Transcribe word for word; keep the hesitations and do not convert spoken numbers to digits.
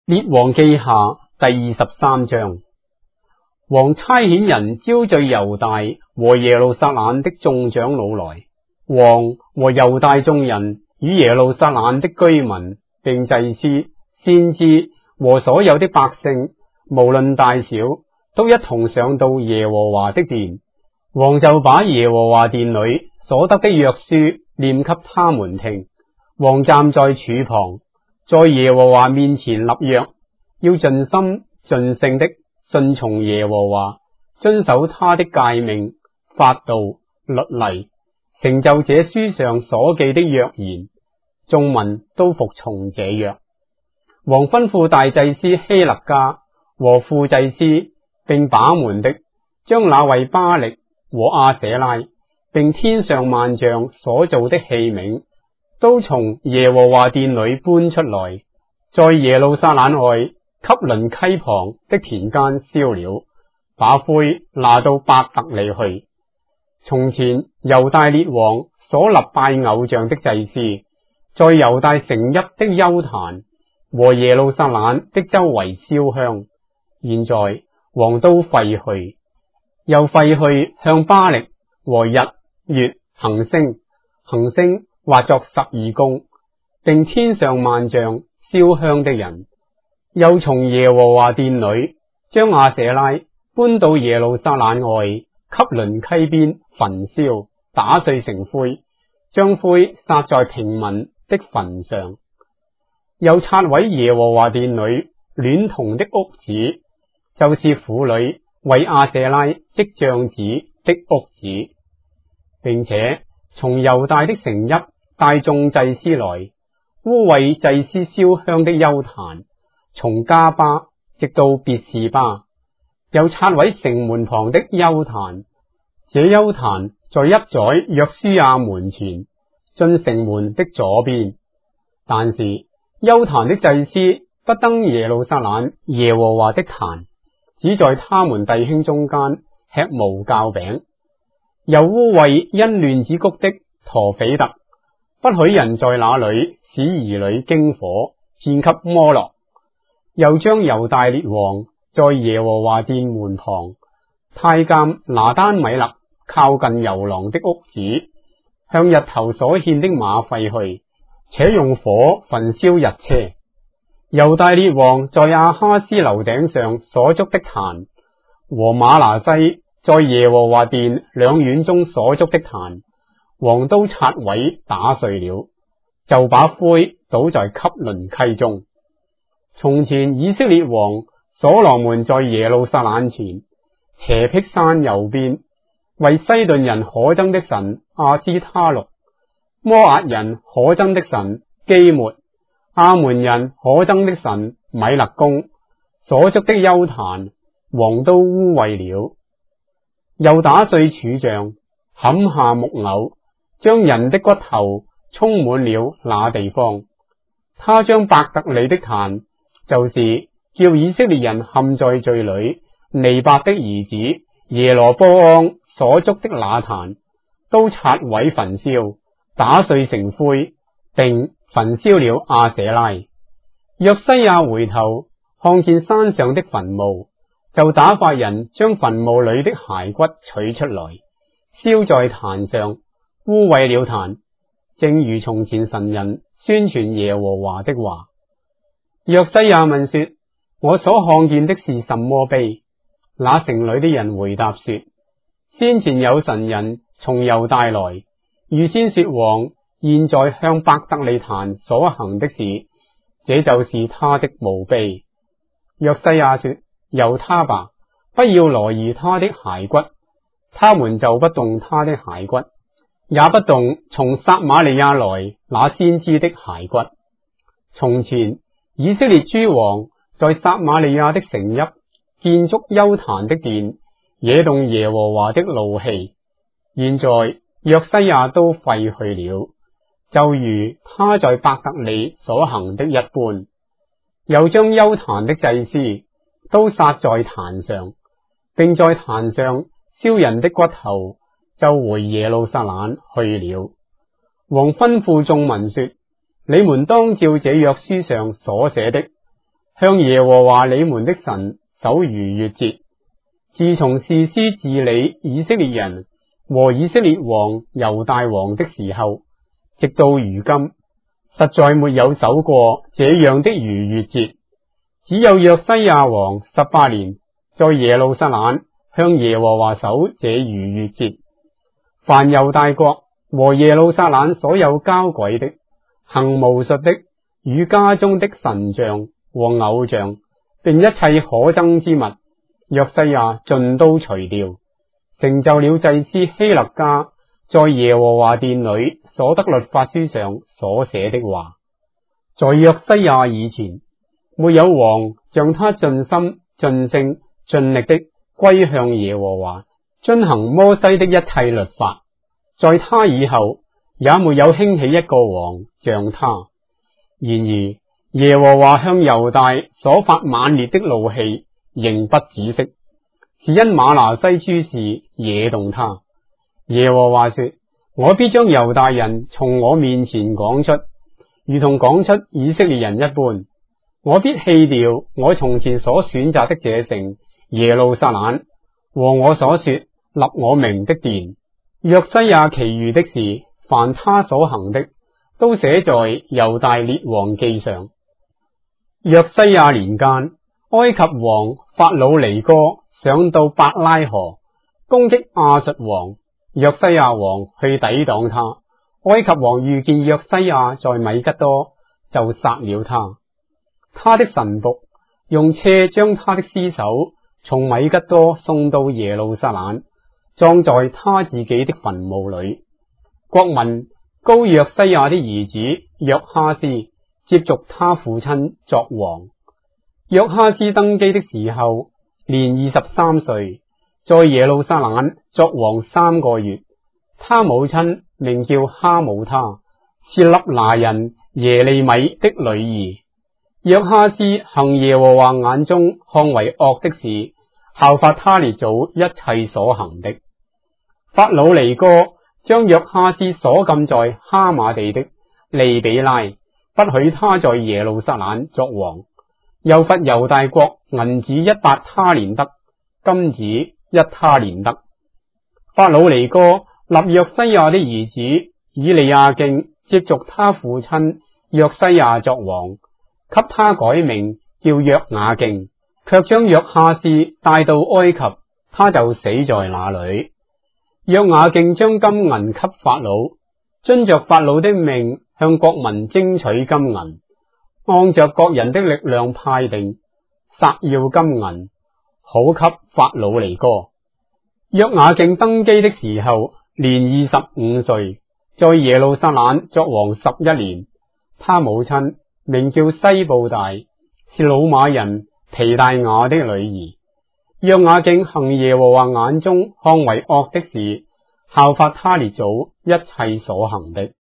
列王記下第二十三章。王差遣人招聚猶大和耶路撒冷的眾長老來，王和猶大眾人與耶路撒冷的居民並祭司、先知和所有的百姓，無論大小，都一同上到耶和華的殿。王就把耶和華殿裏所得的約書念給他們聽。王站在柱旁，在耶和華面前立約，要盡心盡性的順從耶和華，遵守他的誡命、法度、律例，成就這書上所記的約言。眾民都服從這約。王吩咐大祭司希勒家和副祭司並把門的，將那位巴力和亞舍拉並天上萬象所造的器皿，都從耶和華殿裏搬出來，在耶路撒冷外汲淪溪旁的田間燒了，把灰拿到伯特利去。從前猶大列王所立拜偶像的祭司，在猶大城邑的邱壇和耶路撒冷的周圍燒香，現在王都廢去，又廢去向巴力和日月行星行星畫作十二宮，並天上萬象燒香的人，又從耶和華殿裏將亞舍拉搬到耶路撒冷外汲淪溪邊焚燒，打碎成灰，將灰撒在平民的墳上。又拆毀耶和華殿裏戀童的屋子，就是婦女為亞舍拉織帳子的屋子，並且從猶大的城邑帶眾祭司來，污穢祭司燒香的邱壇，從加巴直到別是巴。又拆毀城門旁的邱壇，這邱壇在一宰約書亞門前，進城門的左邊。但是邱壇的祭司不登耶路撒冷耶和華的壇，只在他們弟兄中間吃無酵餅。又污穢因亂子谷的陀斐特，不許人在那裏使兒女經火獻給摩洛。又將猶大列王在耶和華殿門旁太監拿單米勒靠近遊廊的屋子，向日頭所獻的馬廢去，且用火焚燒日車。猶大列王在亞哈斯樓頂上所築的壇，和瑪拿西在耶和華殿兩院中所築的壇，王都拆毀打碎了，就把灰倒在汲淪溪中。從前以色列王所羅門在耶路撒冷前斜僻山右邊，為西頓人可憎的神亞斯他錄、摩押人可憎的神基抹、亞門人可憎的神米勒公所築的邱壇，王都污穢了。又打碎柱像，砍下木偶，將人的骨頭充滿了那地方。他將伯特利的壇，就是叫以色列人陷在罪裏尼伯的兒子耶羅波安所築的那壇，都拆毀焚燒，打碎成灰，並焚燒了亞舍拉。約西亞回頭看見山上的墳墓，就打發人將墳墓裏的骸骨取出來，燒在壇上，污穢了壇，正如從前神人宣傳耶和華的話。約西亞問說：我所看見的是什麼碑？那城裏的人回答說：先前有神人從猶大來，預先說王現在向伯特利壇所行的事，這就是他的墓碑。約西亞說：由他吧，不要挪移他的骸骨。他們就不動他的骸骨，也不動從撒瑪利亞來那先知的骸骨。從前以色列諸王在撒瑪利亞的城邑建築邱壇的殿，惹動耶和華的怒氣。現在約西亞都廢去了，就如他在伯特利所行的一般。又將邱壇的祭司都殺在壇上，並在壇上燒人的骨頭，就回耶路撒冷去了。王吩咐眾民說：你們當照這約書上所寫的， 向耶和華你們的神守逾越節。自從士師治理以色列人和以色列王猶大王的時候，直到如今，實在沒有守過這樣的逾越節。只有約西亞王十八年，在耶路撒冷向耶和華守這逾越節。凡猶大國和耶路撒冷所有交鬼的、行巫術的、與家中的神像和偶像，並一切可憎之物，約西亞盡都除掉，成就了祭司希勒家在耶和華殿裏所得律法書上所寫的話。在約西亞以前，沒有王像他盡心盡性盡力的歸向耶和華，遵行摩西的一切律法。在他以後，也沒有興起一個王像他。然而耶和華向猶大所發猛烈的怒氣仍不止息，是因瑪拿西諸事惹動他。耶和華說：我必將猶大人從我面前趕出，如同趕出以色列人一般。我必棄掉我從前所選擇的這城耶路撒冷，和我所說立我名的殿。約西亞其餘的事，凡他所行的，都寫在猶大列王記上。約西亞年間，埃及王法老尼哥上到伯拉河，攻擊亞述王。約西亞王去抵擋他，埃及王遇見約西亞在米吉多，就殺了他。他的臣僕用車將他的屍首從米吉多送到耶路撒冷，葬在他自己的墳墓裏。國民膏約西亞的兒子約哈斯接續他父親作王。約哈斯登基的時候年二十三歲，在耶路撒冷作王三個月。他母親名叫哈姆他，是立拿人耶利米的女兒。約哈斯行耶和華眼中看為惡的事，效法他列祖一切所行的。法老尼哥將約哈斯鎖禁在哈馬地的利比拉，不許他在耶路撒冷作王。又罰猶大國銀子一百他連得，金子一他連得。法老尼哥立約西亞的兒子以利亞敬接續他父親約西亞作王，給他改名叫約雅敬，卻將約哈斯帶到埃及，他就死在那裏。約雅敬將金銀給法老，遵着法老的命向國民徵取金銀，按着各人的力量派定，索要金銀，好給法老尼哥。約雅敬登基的時候年二十五歲，在耶路撒冷作王十一年。他母親名叫西布大，是魯瑪人皮大雅的女兒。約雅敬行耶和華眼中看為惡的事，效法他列祖一切所行的。